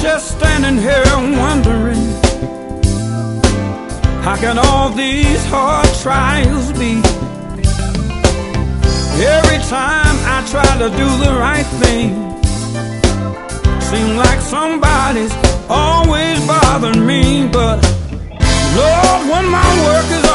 just standing here wondering, how can all these hard trials be? Every time I try to do the right thing, seems like somebody's always bothering me. But Lord, when my work is